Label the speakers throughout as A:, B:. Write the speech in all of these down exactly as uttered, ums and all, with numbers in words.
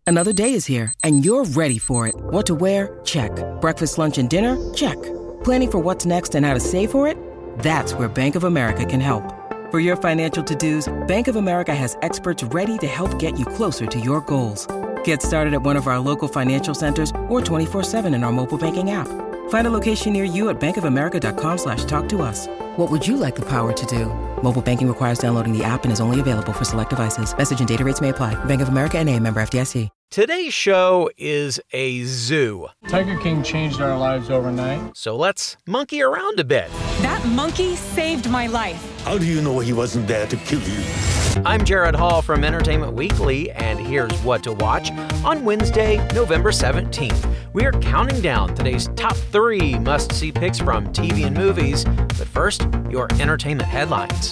A: Another day is here, and you're ready for it. What to wear? Check. Breakfast, lunch, and dinner? Check. Planning for what's next and how to save for it? That's where Bank of America can help. For your financial to-dos, Bank of America has experts ready to help get you closer to your goals. Get started at one of our local financial centers or twenty-four seven in our mobile banking app. Find a location near you at bankofamerica.com slash talk to us. What would you like the power to do? Mobile banking requires downloading the app and is only available for select devices. Message and data rates may apply. Bank of America N A, member F D I C.
B: Today's show is a zoo.
C: Tiger King changed our lives overnight.
B: So let's monkey around a bit.
D: That monkey saved my life.
E: How do you know he wasn't there to kill you?
B: I'm Jared Hall from Entertainment Weekly, and here's what to watch on Wednesday, November seventeenth. We're counting down today's top three must-see picks from T V and movies. But first, your entertainment headlines.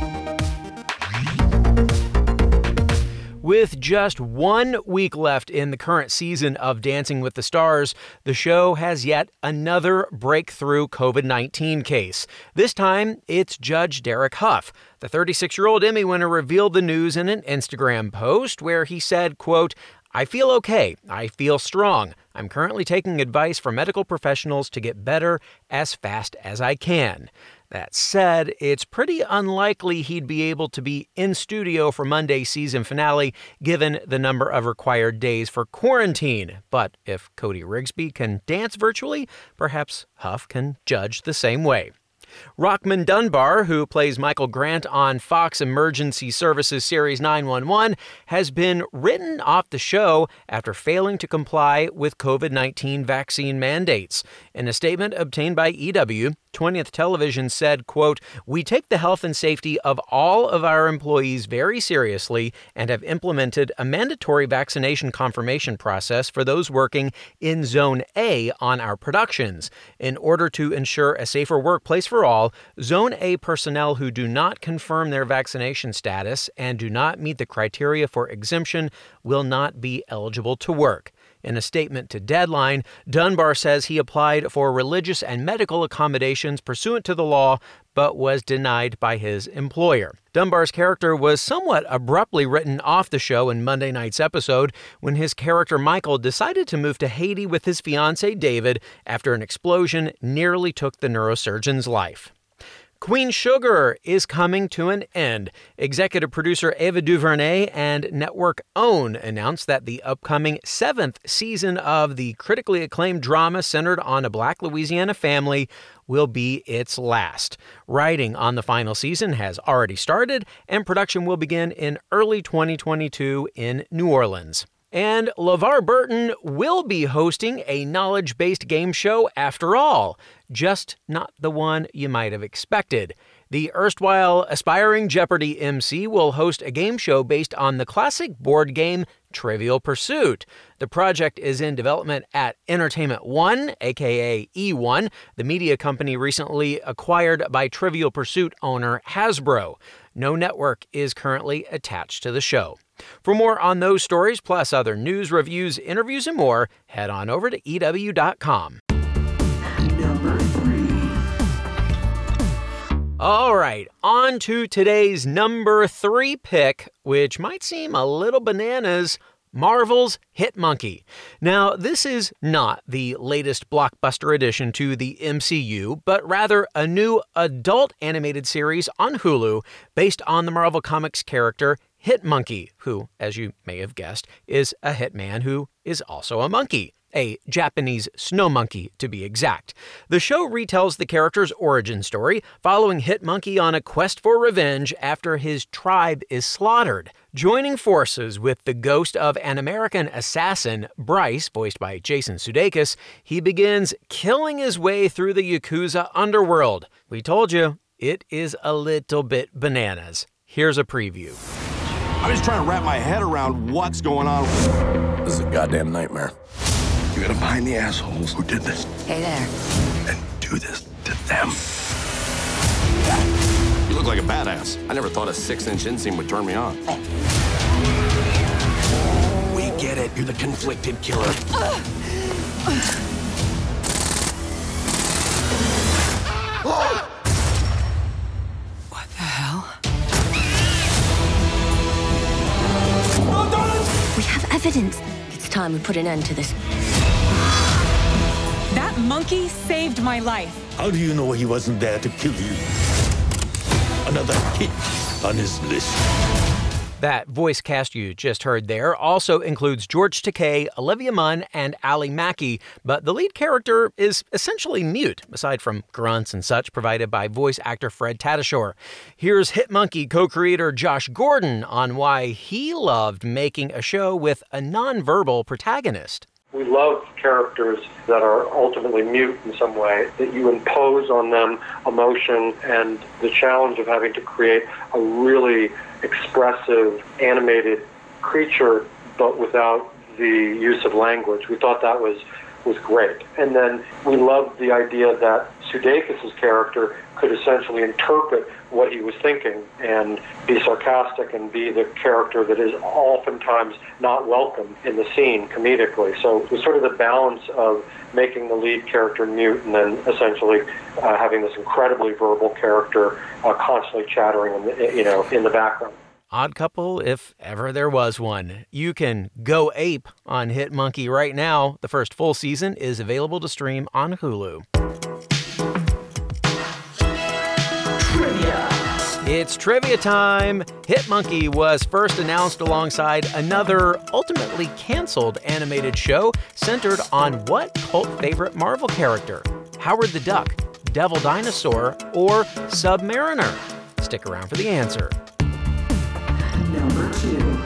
B: With just one week left in the current season of Dancing with the Stars, the show has yet another breakthrough covid nineteen case. This time, it's Judge Derek Hough. The thirty-six-year-old Emmy winner revealed the news in an Instagram post where he said, quote, "I feel okay. I feel strong. I'm currently taking advice from medical professionals to get better as fast as I can." That said, it's pretty unlikely he'd be able to be in studio for Monday's season finale, given the number of required days for quarantine. But if Cody Rigsby can dance virtually, perhaps Hough can judge the same way. Rockman Dunbar, who plays Michael Grant on Fox Emergency Services series nine one one, has been written off the show after failing to comply with covid nineteen vaccine mandates. In a statement obtained by E W, twentieth Television said, quote, "We take the health and safety of all of our employees very seriously and have implemented a mandatory vaccination confirmation process for those working in Zone A on our productions. In order to ensure a safer workplace for all, Zone A personnel who do not confirm their vaccination status and do not meet the criteria for exemption will not be eligible to work." In a statement to Deadline, Dunbar says he applied for religious and medical accommodations pursuant to the law, but was denied by his employer. Dunbar's character was somewhat abruptly written off the show in Monday night's episode when his character Michael decided to move to Haiti with his fiancé David after an explosion nearly took the neurosurgeon's life. Queen Sugar is coming to an end. Executive producer Ava DuVernay and Network OWN announced that the upcoming seventh season of the critically acclaimed drama centered on a Black Louisiana family will be its last. Writing on the final season has already started, and production will begin in early twenty twenty-two in New Orleans. And LeVar Burton will be hosting a knowledge-based game show after all, just not the one you might have expected. The erstwhile aspiring Jeopardy! M C will host a game show based on the classic board game Trivial Pursuit. The project is in development at Entertainment One, aka E one, the media company recently acquired by Trivial Pursuit owner Hasbro. No network is currently attached to the show. For more on those stories, plus other news, reviews, interviews, and more, head on over to E W dot com.
F: Number three.
B: All right, on to today's number three pick, which might seem a little bananas, Marvel's Hit Monkey. Now, this is not the latest blockbuster addition to the M C U, but rather a new adult animated series on Hulu based on the Marvel Comics character Hit Monkey, who, as you may have guessed, is a hitman who is also a monkey. A Japanese snow monkey, to be exact. The show retells the character's origin story, following Hit Monkey on a quest for revenge after his tribe is slaughtered. Joining forces with the ghost of an American assassin, Bryce, voiced by Jason Sudeikis, he begins killing his way through the Yakuza underworld. We told you, it is a little bit bananas. Here's a preview.
G: I'm just trying to wrap my head around what's going on.
E: This is a goddamn nightmare.
G: You gotta find the assholes who did this.
H: Hey there.
G: And do this to them. You look like a badass. I never thought a six-inch inseam would turn me on. We get it. You're the conflicted killer.
H: What the hell?
I: We have evidence. time we put an end to this.
D: That monkey saved my life.
E: How do you know he wasn't there to kill you? Another hit on his list.
B: That voice cast you just heard there also includes George Takei, Olivia Munn, and Ali Mackey, but the lead character is essentially mute, aside from grunts and such provided by voice actor Fred Tatasciore. Here's Hit Monkey co-creator Josh Gordon on why he loved making a show with a nonverbal protagonist.
J: We love characters that are ultimately mute in some way, that you impose on them emotion and the challenge of having to create a really expressive, animated creature, but without the use of language. We thought that was, was great. And then we loved the idea that Sudeikis' character could essentially interpret what he was thinking and be sarcastic and be the character that is oftentimes not welcome in the scene comedically. So it was sort of the balance of making the lead character mute and then essentially uh, having this incredibly verbal character uh, constantly chattering in the, you know, in the background.
B: Odd couple, if ever there was one. You can go ape on Hit Monkey right now. The first full season is available to stream on Hulu.
F: Trivia.
B: It's trivia time. Hit Monkey was first announced alongside another ultimately canceled animated show centered on what cult favorite Marvel character? Howard the Duck, Devil Dinosaur, or Submariner? Stick around for the answer.
F: Number two.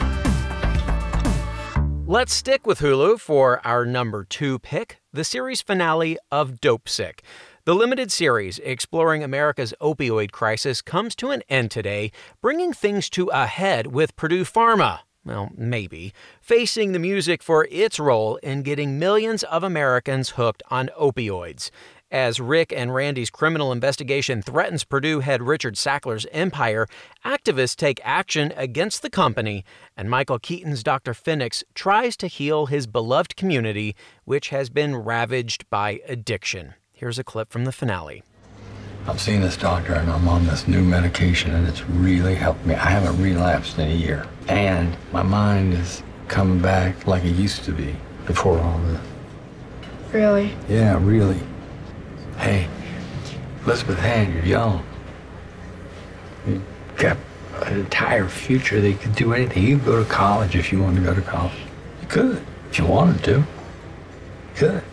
B: Let's stick with Hulu for our number two pick, the series finale of Dopesick. The limited series exploring America's opioid crisis comes to an end today, bringing things to a head with Purdue Pharma, well, maybe, facing the music for its role in getting millions of Americans hooked on opioids. As Rick and Randy's criminal investigation threatens Purdue head Richard Sackler's empire, activists take action against the company, and Michael Keaton's Doctor Phoenix tries to heal his beloved community, which has been ravaged by addiction. Here's a clip from the finale.
K: I've seen this doctor and I'm on this new medication and it's really helped me. I haven't relapsed in a year. And my mind is coming back like it used to be before all this.
L: Really?
K: Yeah, really. Hey, Elizabeth Hand, you're young. You've got an entire future that you could do anything. You could go to college if you wanted to go to college. You could, if you wanted to. You could.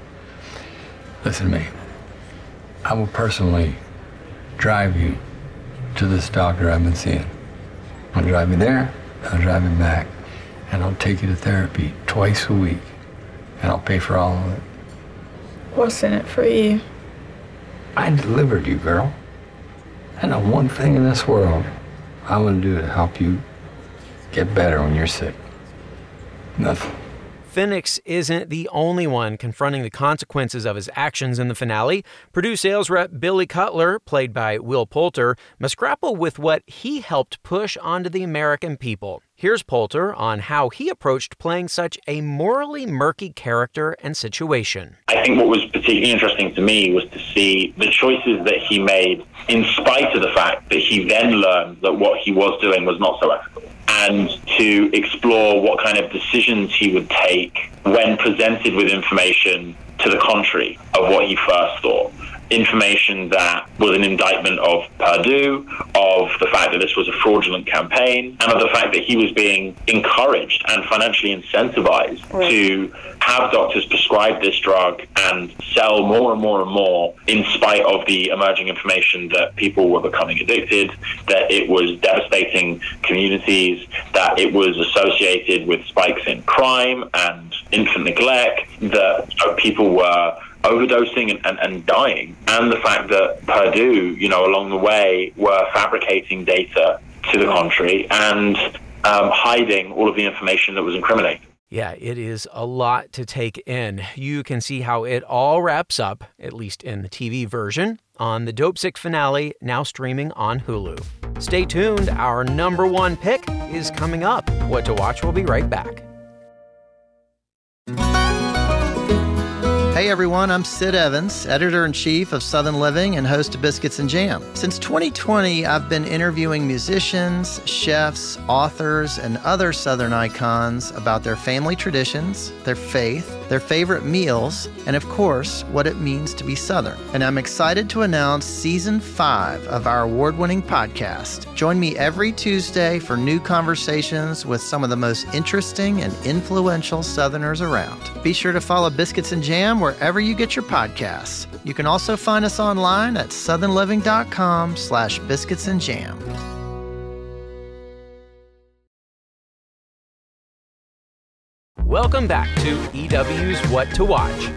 K: Listen to me. I will personally drive you to this doctor I've been seeing. I'll drive you there, I'll drive you back, and I'll take you to therapy twice a week, and I'll pay for all of it.
L: What's in it for you?
K: I delivered you, girl. I know one thing in this world I want to do to help you get better when you're sick. Nothing.
B: Phoenix isn't the only one confronting the consequences of his actions in the finale. Purdue sales rep Billy Cutler, played by Will Poulter, must grapple with what he helped push onto the American people. Here's Poulter on how he approached playing such a morally murky character and situation.
M: I think what was particularly interesting to me was to see the choices that he made in spite of the fact that he then learned that what he was doing was not so ethical, and to explore what kind of decisions he would take when presented with information to the contrary of what he first thought. Information that was an indictment of Purdue, of the fact that this was a fraudulent campaign, and of the fact that he was being encouraged and financially incentivized right. to have doctors prescribe this drug and sell more and more and more in spite of the emerging information that people were becoming addicted, that it was devastating communities, that it was associated with spikes in crime and infant neglect, that you know, people were overdosing and, and, and dying, and the fact that Purdue, you know, along the way were fabricating data to the contrary and um, hiding all of the information that was incriminating.
B: Yeah, it is a lot to take in. You can see how it all wraps up, at least in the T V version, on the Dopesick finale, now streaming on Hulu. Stay tuned, our number one pick is coming up. What to Watch will be right back.
I: Hey everyone, I'm Sid Evans, editor-in-chief of Southern Living and host of Biscuits and Jam. Since twenty twenty, I've been interviewing musicians, chefs, authors, and other Southern icons about their family traditions, their faith, their favorite meals, and of course, what it means to be Southern. And I'm excited to announce season five of our award-winning podcast. Join me every Tuesday for new conversations with some of the most interesting and influential Southerners around. Be sure to follow Biscuits and Jam wherever you get your podcasts. You can also find us online at southernliving.com slash biscuits and jam.
B: Welcome back to E W's What to Watch.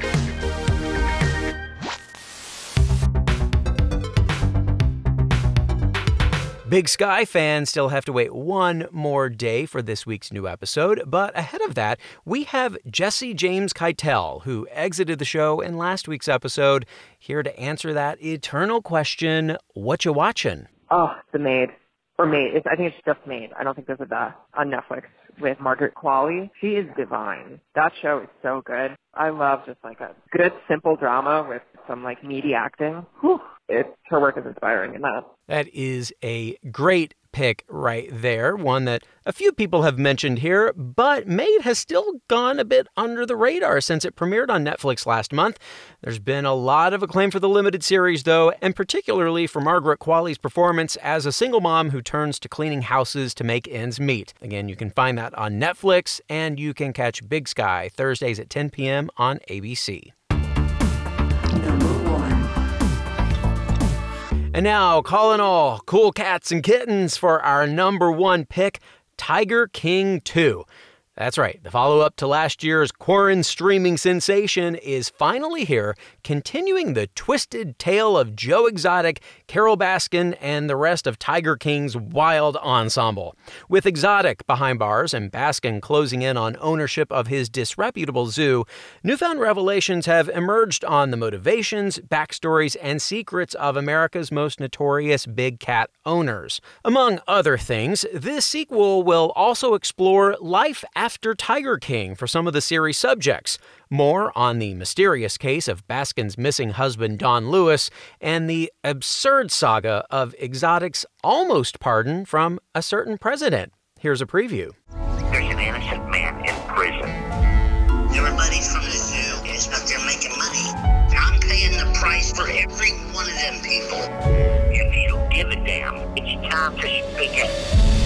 B: Big Sky fans still have to wait one more day for this week's new episode, but ahead of that, we have Jesse James Keitel, who exited the show in last week's episode, here to answer that eternal question, what you watching?
N: Oh, The Maid. Or Maid. It's, I think it's just Maid. I don't think there's a the on Netflix with Margaret Qualley. She is divine. That show is so good. I love just like a good, simple drama with some like meaty acting. Whew. It's, her work is inspiring in that.
B: That is a great pick right there, one that a few people have mentioned here, but Maid has still gone a bit under the radar since it premiered on Netflix last month. There's been a lot of acclaim for the limited series, though, and particularly for Margaret Qualley's performance as a single mom who turns to cleaning houses to make ends meet. Again, you can find that on Netflix, and you can catch Big Sky Thursdays at ten p.m. on A B C. And now, calling all cool cats and kittens for our number one pick, Tiger King two. That's right, the follow-up to last year's Quarren streaming sensation is finally here, continuing the twisted tale of Joe Exotic, Carole Baskin, and the rest of Tiger King's wild ensemble. With Exotic behind bars and Baskin closing in on ownership of his disreputable zoo, newfound revelations have emerged on the motivations, backstories, and secrets of America's most notorious big cat owners. Among other things, this sequel will also explore life after After Tiger King for some of the series subjects. More on the mysterious case of Baskin's missing husband Don Lewis and the absurd saga of Exotic's almost pardon from a certain president. Here's a preview.
O: There's an innocent man in prison. Everybody from the zoo is up there making money. I'm paying the price for every one of them people. If you don't give a damn, it's time to speak it.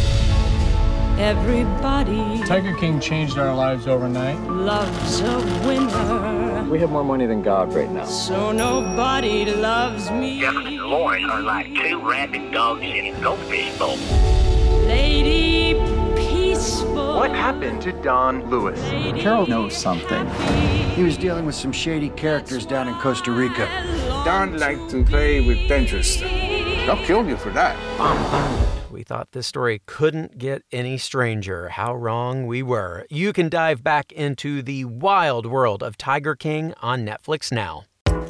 D: Everybody
C: Tiger King changed our lives overnight.
D: loves a winner,
P: We have more money than God right now.
D: so nobody loves me.
O: Jeff and Lauren are like two rabid dogs in a goldfish bowl.
D: Lady Peaceful.
Q: What happened to Don Lewis?
P: Carole knows something. He was dealing with some shady characters down in Costa Rica.
R: Don liked to play with dangerous stuff. They'll kill you for that.
B: We thought this story couldn't get any stranger. How wrong we were. You can dive back into the wild world of Tiger King on Netflix now.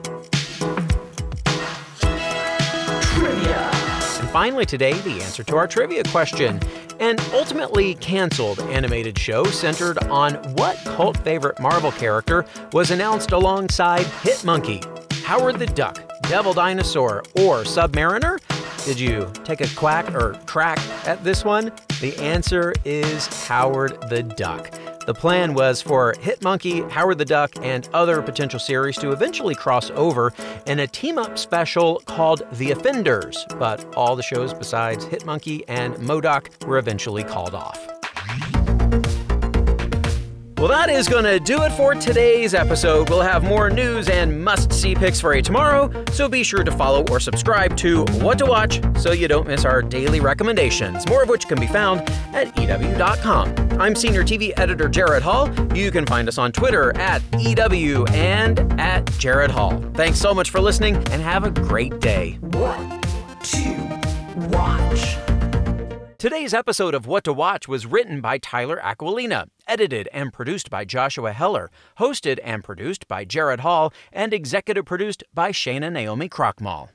F: Trivia.
B: And finally today, the answer to our trivia question. An ultimately canceled animated show centered on what cult favorite Marvel character was announced alongside Hitmonkey, Howard the Duck, Devil Dinosaur, or Submariner? Did you take a quack or crack at this one? The answer is Howard the Duck. The plan was for Hitmonkey, Howard the Duck, and other potential series to eventually cross over in a team-up special called The Offenders, but all the shows besides Hitmonkey and MODOK were eventually called off. Well, that is going to do it for today's episode. We'll have more news and must-see picks for you tomorrow, so be sure to follow or subscribe to What to Watch so you don't miss our daily recommendations, more of which can be found at E W dot com. I'm Senior T V Editor Jared Hall. You can find us on Twitter at E W and at Jared Hall. Thanks so much for listening, and have a great day.
F: What to watch?
B: Today's episode of What to Watch was written by Tyler Aquilina, edited and produced by Joshua Heller, hosted and produced by Jared Hall, and executive produced by Shana Naomi Krochmal.